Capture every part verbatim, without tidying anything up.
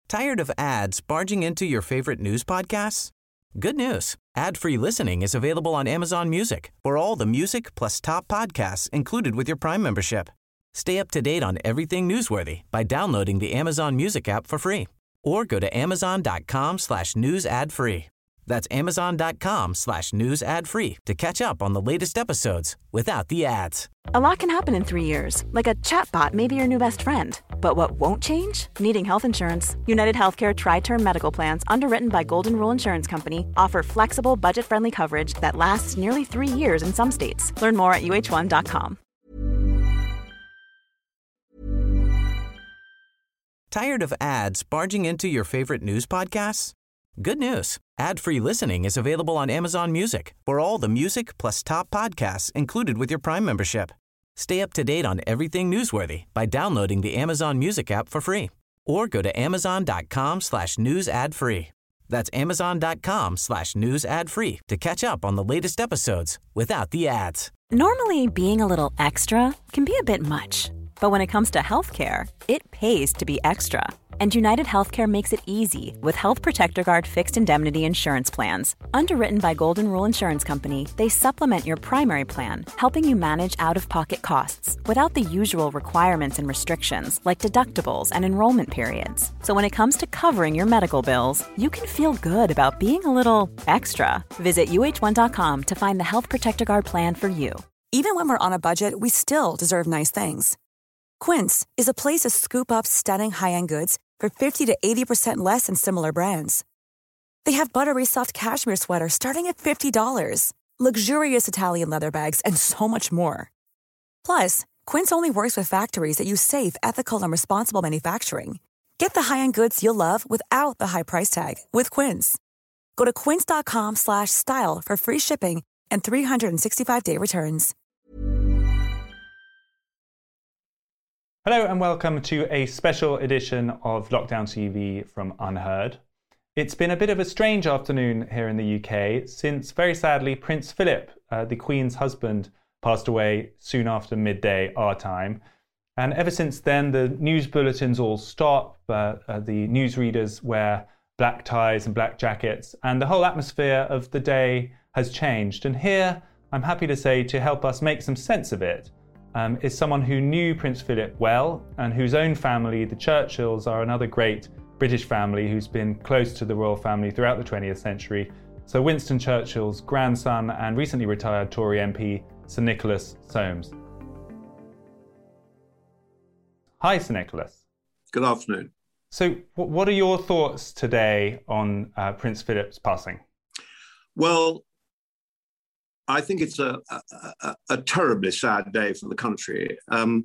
Tired of ads barging into your favorite news podcasts? Good news. Ad-free listening is available on Amazon Music for all the music plus top podcasts included with your Prime membership. Stay up to date on everything newsworthy by downloading the Amazon Music app for free or go to amazon.com slash news ad free. That's amazon.com slash news ad free to catch up on the latest episodes without the ads. A lot can happen in three years, like a chatbot may be your new best friend. But what won't change? Needing health insurance. United Healthcare Tri-Term Medical Plans, underwritten by Golden Rule Insurance Company, offer flexible, budget-friendly coverage that lasts nearly three years in some states. Learn more at U H one dot com. Tired of ads barging into your favorite news podcasts? Good news. Ad-free listening is available on Amazon Music for all the music plus top podcasts included with your Prime membership. Stay up to date on everything newsworthy by downloading the Amazon Music app for free or go to amazon.com slash news ad free. That's amazon.com slash news ad free to catch up on the latest episodes without the ads. Normally, being a little extra can be a bit much. But when it comes to healthcare, it pays to be extra. And United Healthcare makes it easy with Health Protector Guard fixed indemnity insurance plans. Underwritten by Golden Rule Insurance Company, they supplement your primary plan, helping you manage out-of-pocket costs without the usual requirements and restrictions like deductibles and enrollment periods. So when it comes to covering your medical bills, you can feel good about being a little extra. Visit U H one dot com to find the Health Protector Guard plan for you. Even when we're on a budget, we still deserve nice things. Quince is a place to scoop up stunning high-end goods for fifty to eighty percent less than similar brands. They have buttery soft cashmere sweaters starting at fifty dollars, luxurious Italian leather bags, and so much more. Plus, Quince only works with factories that use safe, ethical, and responsible manufacturing. Get the high-end goods you'll love without the high price tag with Quince. Go to quince.com slash style for free shipping and three sixty-five day returns. Hello and welcome to a special edition of Lockdown T V from Unheard. It's been a bit of a strange afternoon here in the U K since, very sadly, Prince Philip, uh, the Queen's husband, passed away soon after midday our time. And ever since then, the news bulletins all stop, uh, uh, the newsreaders wear black ties and black jackets, and the whole atmosphere of the day has changed. And here, I'm happy to say, to help us make some sense of it, Um, is someone who knew Prince Philip well and whose own family, the Churchills, are another great British family who's been close to the royal family throughout the twentieth century. So Winston Churchill's grandson and recently retired Tory M P, Sir Nicholas Soames. Hi, Sir Nicholas. Good afternoon. So w- what are your thoughts today on uh, Prince Philip's passing? Well, I think it's a, a, a terribly sad day for the country. Um,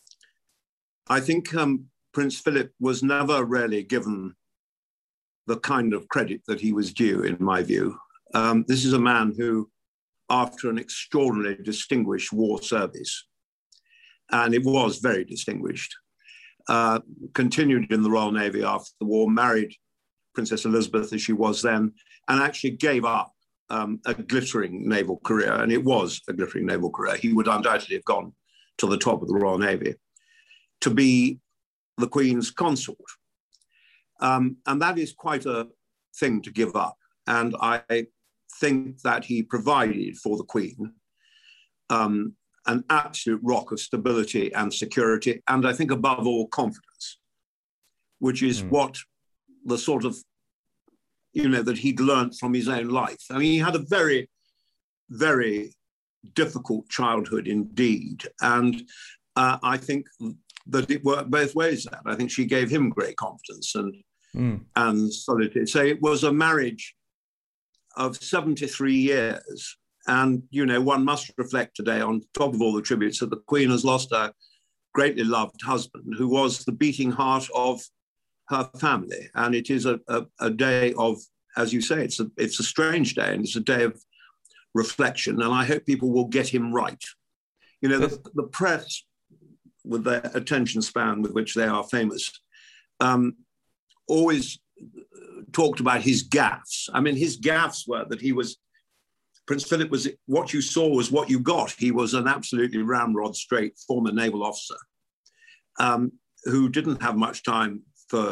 I think um, Prince Philip was never really given the kind of credit that he was due, in my view. Um, this is a man who, after an extraordinarily distinguished war service, and it was very distinguished, uh, continued in the Royal Navy after the war, married Princess Elizabeth as she was then, and actually gave up Um, a glittering naval career, and it was a glittering naval career. He would undoubtedly have gone to the top of the Royal Navy to be the Queen's consort. Um, and that is quite a thing to give up. And I think that he provided for the Queen um, an absolute rock of stability and security, and I think above all confidence, which is mm. what the sort of you know, that he'd learned from his own life. I mean, he had a very, very difficult childhood indeed. And uh, I think that it worked both ways. That I think she gave him great confidence and, mm. and solidity. So it was a marriage of seventy-three years. And, you know, one must reflect today, on top of all the tributes, that the Queen has lost a greatly loved husband who was the beating heart of her family. And it is a, a, a day of, as you say, it's a, it's a strange day, and it's a day of reflection. And I hope people will get him right. You know, the, the press, with their attention span with which they are famous, um, always talked about his gaffes. I mean, his gaffes were that he was, Prince Philip was, what you saw was what you got. He was an absolutely ramrod straight former naval officer um, who didn't have much time for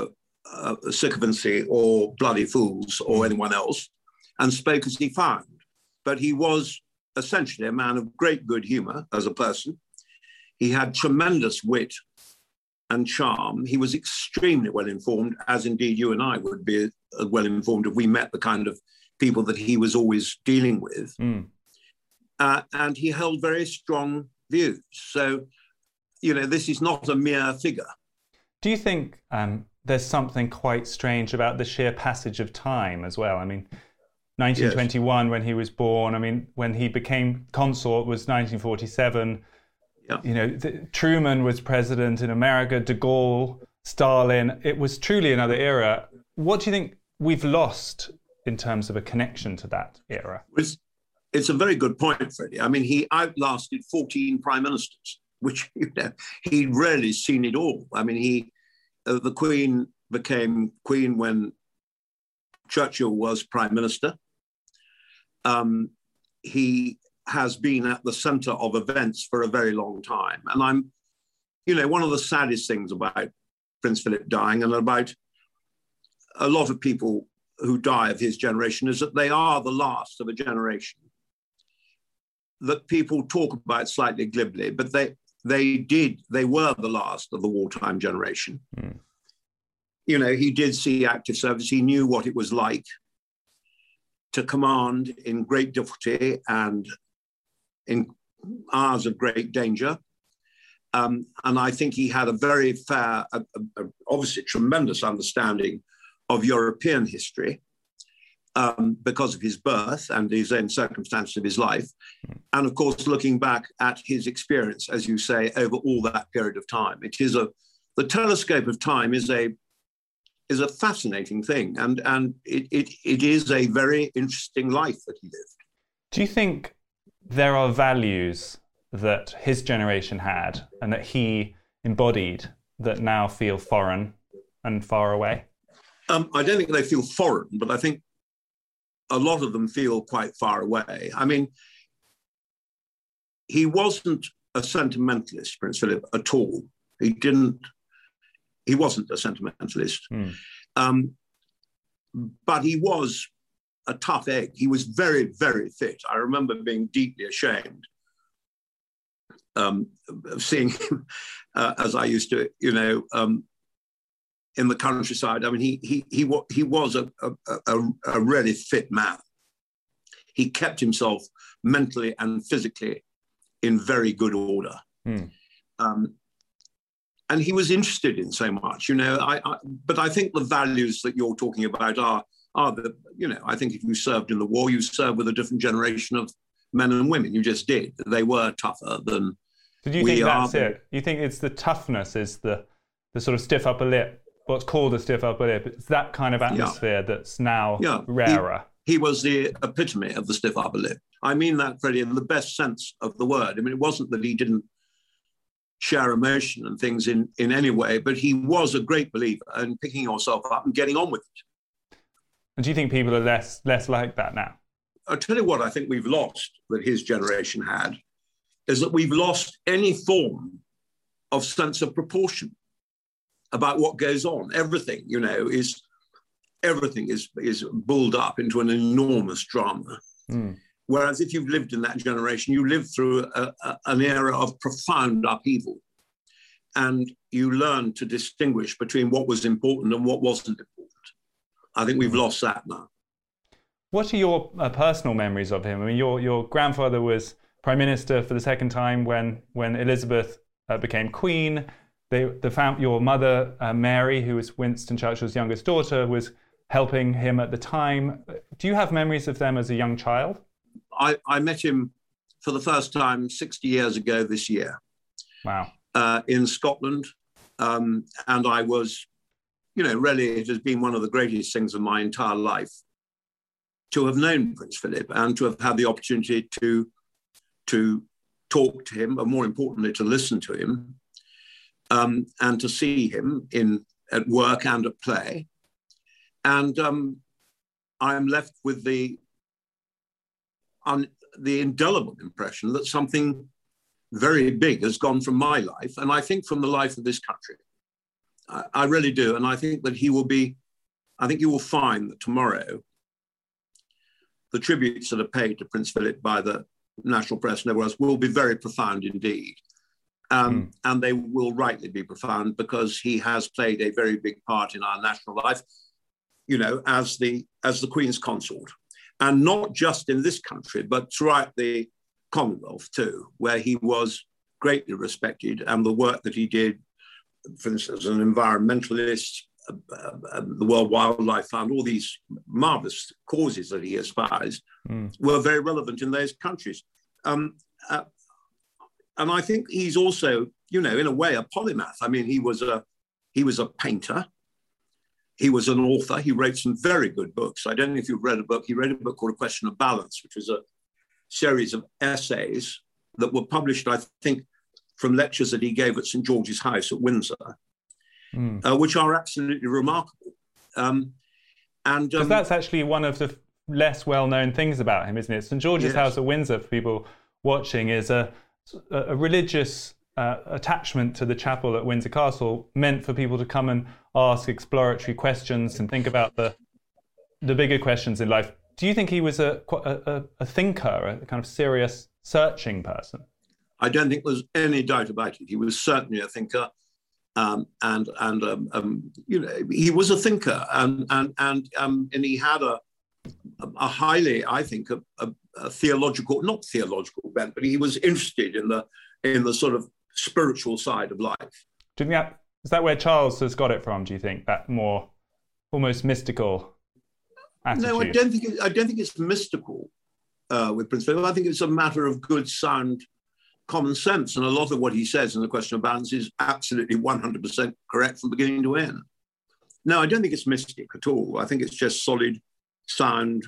uh, sycophancy or bloody fools or anyone else, and spoke as he found. But he was essentially a man of great good humor as a person. He had tremendous wit and charm. He was extremely well informed, as indeed you and I would be well informed if we met the kind of people that he was always dealing with. Mm. Uh, and he held very strong views. So, you know, this is not a mere figure. Do you think um, there's something quite strange about the sheer passage of time as well? I mean, nineteen twenty-one, yes, when he was born, I mean, when he became consort was nineteen forty-seven. Yeah. You know, the, Truman was president in America, de Gaulle, Stalin. It was truly another era. What do you think we've lost in terms of a connection to that era? It's, it's a very good point, Freddie. I mean, he outlasted fourteen prime ministers, which, you know, he'd rarely seen it all. I mean, he, uh, the Queen became Queen when Churchill was prime minister. Um, he has been at the center of events for a very long time. And I'm, you know, one of the saddest things about Prince Philip dying and about a lot of people who die of his generation is that they are the last of a generation that people talk about slightly glibly, but they they did, they were the last of the wartime generation. Mm. You know, he did see active service. He knew what it was like to command in great difficulty and in hours of great danger. Um, and I think he had a very fair, a, a, obviously tremendous understanding of European history um, because of his birth and his own circumstances of his life. And of course, looking back at his experience, as you say, over all that period of time. It is a, the telescope of time is a, is a fascinating thing. And, and it, it, it is a very interesting life that he lived. Do you think there are values that his generation had and that he embodied that now feel foreign and far away? Um, I don't think they feel foreign, but I think a lot of them feel quite far away. I mean, he wasn't a sentimentalist, Prince Philip, at all. He didn't, he wasn't a sentimentalist. Mm. Um, but he was a tough egg. He was very, very fit. I remember being deeply ashamed um, of seeing him, uh, as I used to, you know, um, in the countryside. I mean, he he he, he was a, a, a, a really fit man. He kept himself mentally and physically in very good order. Mm. Um, and he was interested in so much, you know, I, I, but I think the values that you're talking about are, are the, you know, I think if you served in the war, you served with a different generation of men and women. You just did. They were tougher than Did you we think are. that's it? You think it's the toughness is the, the sort of stiff upper lip, what's called a stiff upper lip? It's that kind of atmosphere yeah. that's now yeah. rarer. He, he was the epitome of the stiff upper lip. I mean that, Freddie, in the best sense of the word. I mean, it wasn't that he didn't share emotion and things in, in any way, but he was a great believer in picking yourself up and getting on with it. And do you think people are less less like that now? I'll tell you what I think we've lost that his generation had, is that we've lost any form of sense of proportion about what goes on. Everything, you know, is everything is is bulled up into an enormous drama. Mm. Whereas if you've lived in that generation, you lived through a, a, an era of profound upheaval, and you learned to distinguish between what was important and what wasn't important. I think we've lost that now. What are your uh, personal memories of him? I mean, your your grandfather was prime minister for the second time when when Elizabeth uh, became queen. They, the fam- your mother, uh, Mary, who was Winston Churchill's youngest daughter, was helping him at the time. Do you have memories of them as a young child? I, I met him for the first time sixty years ago this year. Wow. Uh, in Scotland. Um, and I was, you know, really, it has been one of the greatest things of my entire life to have known Prince Philip and to have had the opportunity to, to talk to him, but more importantly, to listen to him. Um, and to see him in at work and at play. And um, I'm left with the, un, the indelible impression that something very big has gone from my life, and I think from the life of this country. I, I really do. And I think that he will be, I think you will find that tomorrow the tributes that are paid to Prince Philip by the national press and everywhere else will be very profound indeed. Um, mm. And they will rightly be profound because he has played a very big part in our national life, you know, as the as the Queen's consort. And not just in this country, but throughout the Commonwealth too, where he was greatly respected, and the work that he did, for instance, as an environmentalist, uh, uh, the World Wildlife Fund, all these marvelous causes that he espoused mm. were very relevant in those countries. Um, uh, and I think he's also, you know, in a way, a polymath. I mean, he was a he was a painter. He was an author. He wrote some very good books. I don't know if you've read a book. He wrote a book called A Question of Balance, which was a series of essays that were published, I think, from lectures that he gave at Saint George's House at Windsor, mm. uh, which are absolutely remarkable. Um, and um, that's actually one of the less well-known things about him, isn't it? Saint George's yes. House at Windsor, for people watching, is a, a religious uh, attachment to the chapel at Windsor Castle, meant for people to come and ask exploratory questions and think about the the bigger questions in life. Do you think he was a a, a thinker, a kind of serious, searching person? I don't think there's any doubt about it. He was certainly a thinker, um, and and um, um, you know, he was a thinker, and and and um, and he had a a highly, I think, a, a, a theological, not theological bent, but he was interested in the in the sort of spiritual side of life. Do you think that is that where Charles has got it from? Do you think that more almost mystical attitude? No, I don't think it, I don't think it's mystical uh, with Prince Philip. I think it's a matter of good, sound common sense, and a lot of what he says in The Question of Balance is absolutely one hundred percent correct from beginning to end. No, I don't think it's mystic at all. I think it's just solid, sound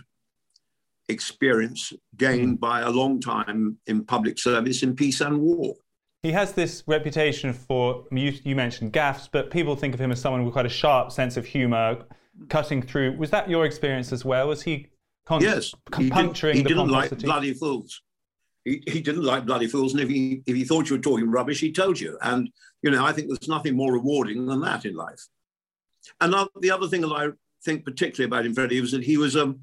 experience gained mm. by a long time in public service in peace and war. He has this reputation for, you, you mentioned gaffes, but people think of him as someone with quite a sharp sense of humour, cutting through. Was that your experience as well? Was he con- yes, he puncturing did, he the didn't pomposity? like bloody fools. He, he didn't like bloody fools, and if he if he thought you were talking rubbish, he told you. And you know, I think there's nothing more rewarding than that in life. And the other thing that I think particularly about him, Freddie, was that he was um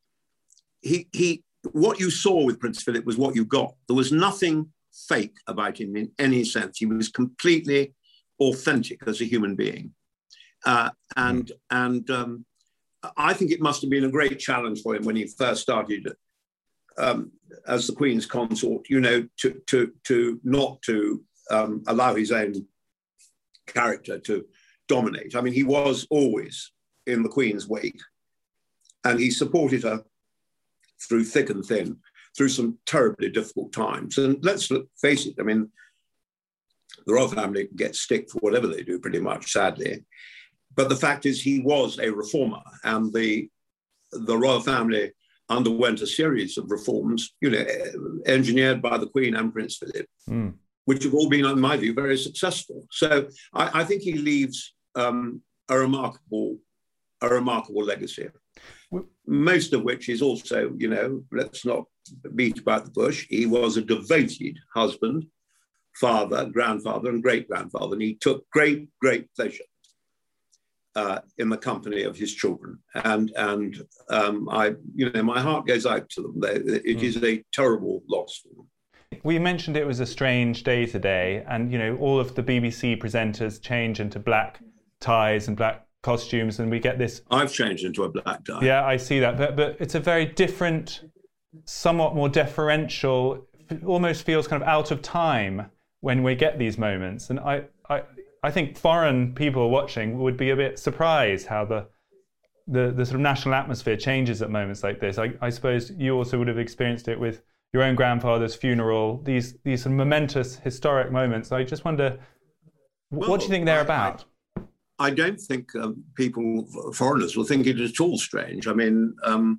he he what you saw with Prince Philip was what you got. There was nothing fake about him in any sense. He was completely authentic as a human being, uh, and mm. and um, I think it must have been a great challenge for him when he first started um, as the Queen's consort. You know, to to to not to um, allow his own character to dominate. I mean, he was always in the Queen's wake, and he supported her through thick and thin, through some terribly difficult times. And let's face it, I mean, the royal family get stick for whatever they do, pretty much, sadly. But the fact is, he was a reformer, and the the royal family underwent a series of reforms, you know, engineered by the Queen and Prince Philip, mm. which have all been, in my view, very successful. So I, I think he leaves um, a remarkable, a remarkable legacy. Most of which is also, you know, let's not beat about the bush. He was a devoted husband, father, grandfather, and great-grandfather, and he took great, great pleasure uh, in the company of his children. And and um, I, you know, my heart goes out to them. They, it mm. is a terrible loss for them. We mentioned it was a strange day today, and you know, all of the B B C presenters change into black ties and black costumes, and we get this. I've changed into a black tie. Yeah, I see that, but but it's a very different, somewhat more deferential. Almost feels kind of out of time when we get these moments, and I I, I think foreign people watching would be a bit surprised how the the the sort of national atmosphere changes at moments like this. I, I suppose you also would have experienced it with your own grandfather's funeral. These these sort of momentous, historic moments. I just wonder, well, what do you think they're I, about? I, I don't think um, people, foreigners, will think it at all strange. I mean, um,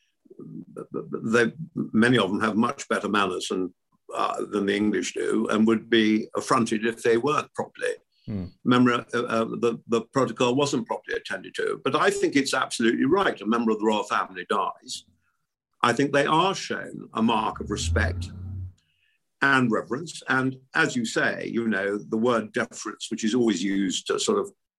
they, many of them have much better manners than, uh, than the English do, and would be affronted if they weren't properly. Mm. Remember, uh, uh, the, the protocol wasn't properly attended to. But I think it's absolutely right. A member of the royal family dies. I think they are shown a mark of respect and reverence. And as you say, you know, the word deference, which is always used to sort of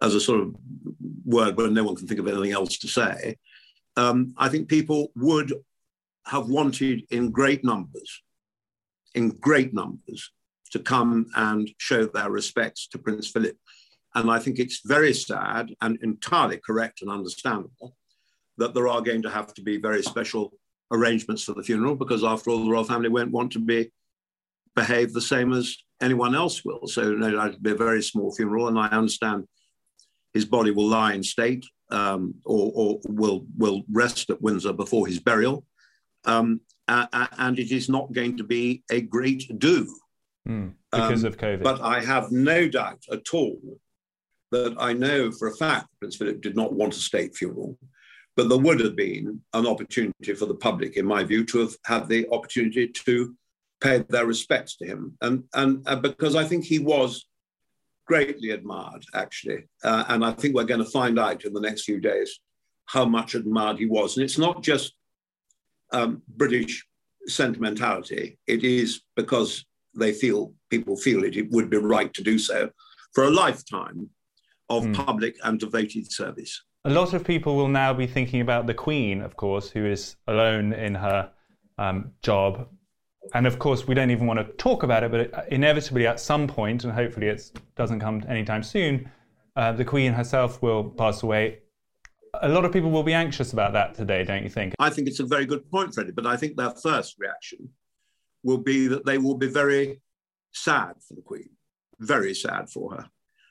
as a sort of word where no one can think of anything else to say, um, I think people would have wanted in great numbers, in great numbers, to come and show their respects to Prince Philip. And I think it's very sad and entirely correct and understandable that there are going to have to be very special arrangements for the funeral, because after all, the royal family won't want to be behave the same as anyone else will. So no, it'll be a very small funeral, and I understand his body will lie in state um, or, or will, will rest at Windsor before his burial. Um, uh, and it is not going to be a great do. Mm, because um, of COVID. But I have no doubt at all that I know for a fact Prince Philip did not want a state funeral, but there would have been an opportunity for the public, in my view, to have had the opportunity to pay their respects to him. And, and uh, because I think he was greatly admired, actually. Uh, and I think we're going to find out in the next few days how much admired he was. And it's not just um, British sentimentality. It is because they feel, people feel it, it would be right to do so for a lifetime of mm. public and devoted service. A lot of people will now be thinking about the Queen, of course, who is alone in her um, job. And of course, we don't even want to talk about it, but inevitably at some point, and hopefully it doesn't come anytime soon, uh, the Queen herself will pass away. A lot of people will be anxious about that today, don't you think? I think it's a very good point, Freddie, but I think their first reaction will be that they will be very sad for the Queen, very sad for her.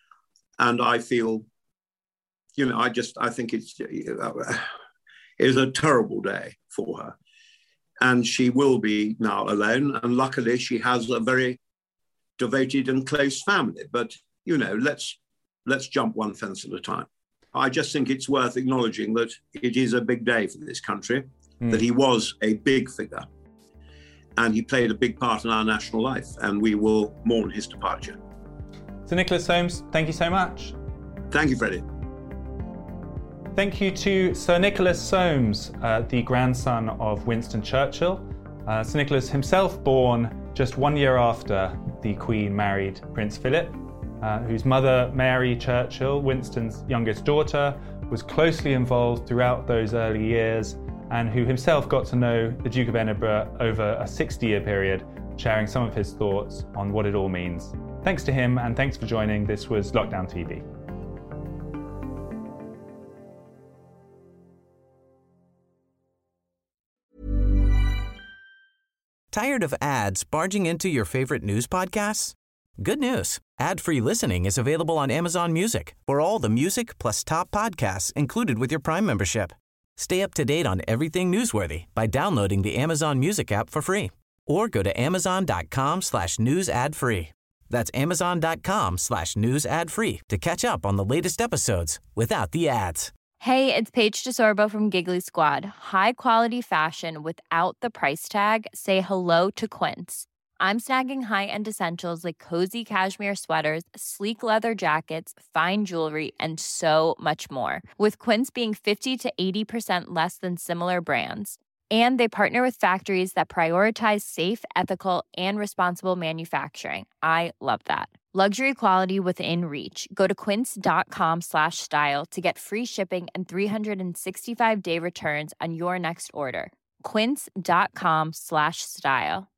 And I feel, you know, I just, I think it's, it is a terrible day for her. And she will be now alone. And luckily she has a very devoted and close family. But, you know, let's, let's jump one fence at a time. I just think it's worth acknowledging that it is a big day for this country, mm. that he was a big figure. And he played a big part in our national life, and we will mourn his departure. Sir Nicholas Soames, thank you so much. Thank you, Freddie. Thank you to Sir Nicholas Soames, uh, the grandson of Winston Churchill. Uh, Sir Nicholas himself born just one year after the Queen married Prince Philip, uh, whose mother, Mary Churchill, Winston's youngest daughter, was closely involved throughout those early years, and who himself got to know the Duke of Edinburgh over a sixty-year period, sharing some of his thoughts on what it all means. Thanks to him, and thanks for joining. This was Lockdown T V. Tired of ads barging into your favorite news podcasts? Good news. Ad-free listening is available on Amazon Music for all the music plus top podcasts included with your Prime membership. Stay up to date on everything newsworthy by downloading the Amazon Music app for free or go to amazon.com slash news ad free. That's amazon.com slash news ad free to catch up on the latest episodes without the ads. Hey, it's Paige DeSorbo from Giggly Squad. High quality fashion without the price tag. Say hello to Quince. I'm snagging high-end essentials like cozy cashmere sweaters, sleek leather jackets, fine jewelry, and so much more. With Quince being fifty to eighty percent less than similar brands. And they partner with factories that prioritize safe, ethical, and responsible manufacturing. I love that. Luxury quality within reach. Go to quince.com slash style to get free shipping and three sixty-five day returns on your next order. Quince.com slash style.